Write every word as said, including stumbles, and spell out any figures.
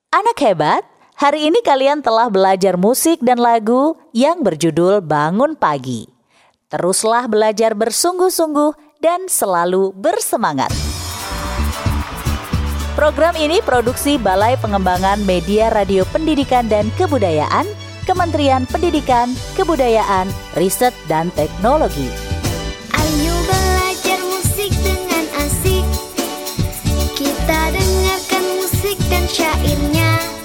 Anak hebat, hari ini kalian telah belajar musik dan lagu yang berjudul Bangun Pagi. Teruslah belajar bersungguh-sungguh dan selalu bersemangat. Program ini produksi Balai Pengembangan Media Radio Pendidikan dan Kebudayaan, Kementerian Pendidikan, Kebudayaan, Riset dan Teknologi. Ayo belajar musik dengan asik. Kita dengarkan musik dan syairnya.